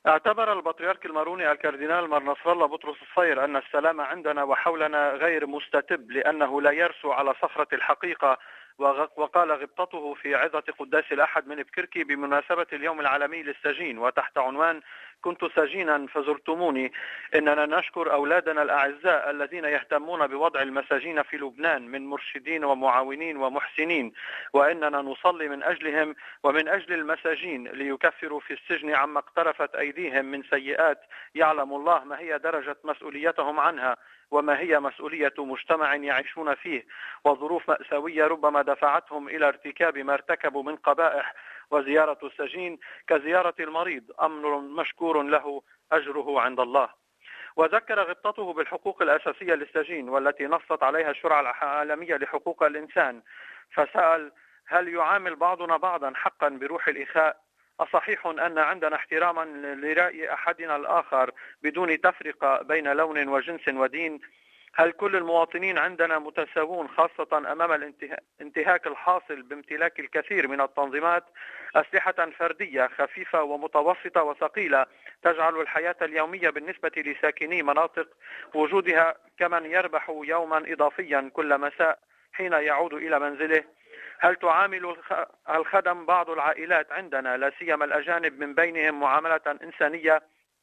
اعتبر البطريرك الماروني الكاردينال مار نصر الله بطرس الصير أن السلام عندنا وحولنا غير مستتب لأنه لا يرسو على صخرة الحقيقة. وقال غبطته في عظة قداس الأحد من بكركي بمناسبة اليوم العالمي للسجين وتحت عنوان كنت سجينا فزرتموني: إننا نشكر أولادنا الأعزاء الذين يهتمون بوضع المساجين في لبنان من مرشدين ومعاونين ومحسنين، وإننا نصلي من أجلهم ومن أجل المساجين ليكفروا في السجن عما اقترفت أيديهم من سيئات يعلم الله ما هي درجة مسؤوليتهم عنها وما هي مسؤولية مجتمع يعيشون فيه، وظروف مأساوية ربما دفعتهم إلى ارتكاب ما ارتكبوا من قبائح. وزيارة السجين كزيارة المريض أمر مشكور له أجره عند الله. وذكر غبطته بالحقوق الأساسية للسجين والتي نصت عليها الشرعة العالمية لحقوق الإنسان، فسأل: هل يعامل بعضنا بعضا حقا بروح الإخاء؟ أصحيح أن عندنا احتراما لرأي أحدنا الآخر بدون تفرقة بين لون وجنس ودين؟ هل كل المواطنين عندنا متساوون خاصة أمام الانتهاك الحاصل بامتلاك الكثير من التنظيمات أسلحة فردية خفيفة ومتوسطة وثقيلة تجعل الحياة اليومية بالنسبة لساكني مناطق وجودها كمن يربح يوما إضافيا كل مساء حين يعود إلى منزله؟ هل تعامل الخدم بعض العائلات عندنا لا سيما الأجانب من بينهم معاملة إنسانية؟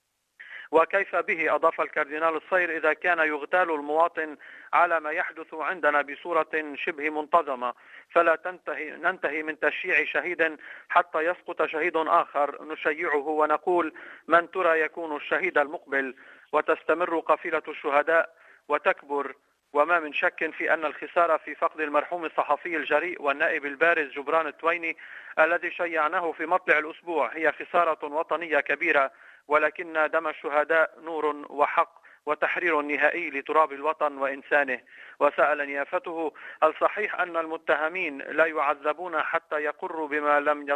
وكيف به، أضاف الكاردينال الصير، إذا كان يغتال المواطن على ما يحدث عندنا بصورة شبه منتظمة، فلا ننتهي من تشييع شهيد حتى يسقط شهيد آخر نشيعه ونقول: من ترى يكون الشهيد المقبل؟ وتستمر قافلة الشهداء وتكبر. وما من شك في أن الخسارة في فقد المرحوم الصحفي الجريء والنائب البارز جبران التويني الذي شيعناه في مطلع الأسبوع هي خسارة وطنية كبيرة، ولكن دم الشهداء نور وحق وتحرير نهائي لتراب الوطن وإنسانه. وسأل نيافته: هل صحيح أن المتهمين لا يعذبون حتى يقروا بما لم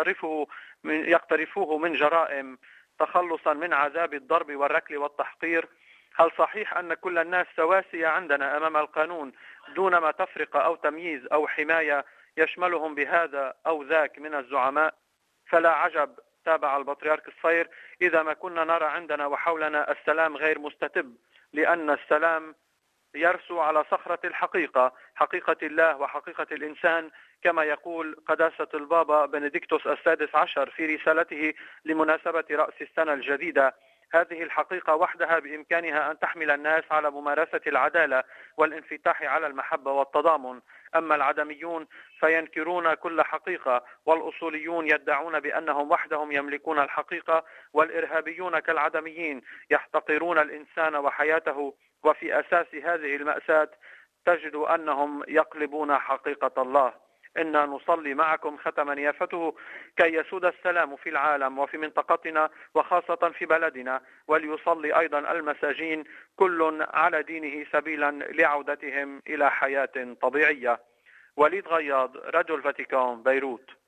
يقترفوه من جرائم تخلصا من عذاب الضرب والركل والتحقير؟ هل صحيح أن كل الناس سواسية عندنا أمام القانون دون ما تفرقة أو تمييز أو حماية يشملهم بهذا أو ذاك من الزعماء؟ فلا عجب، تابع البطريرك الصير، إذا ما كنا نرى عندنا وحولنا السلام غير مستتب، لأن السلام يرسو على صخرة الحقيقة، حقيقة الله وحقيقة الإنسان، كما يقول قداسة البابا بنديكتوس السادس عشر في رسالته لمناسبة رأس السنة الجديدة: هذه الحقيقة وحدها بإمكانها أن تحمل الناس على ممارسة العدالة والانفتاح على المحبة والتضامن. أما العدميون فينكرون كل حقيقة، والأصوليون يدعون بأنهم وحدهم يملكون الحقيقة، والإرهابيون كالعدميين يحتقرون الإنسان وحياته. وفي أساس هذه المأساة تجد أنهم يقلبون حقيقة الله. إنا نصلي معكم، ختم نيافته، كي يسود السلام في العالم وفي منطقتنا وخاصة في بلدنا، وليصلي أيضا المساجين كل على دينه سبيلا لعودتهم إلى حياة طبيعية. وليد غياض، راديو الفاتيكان، بيروت.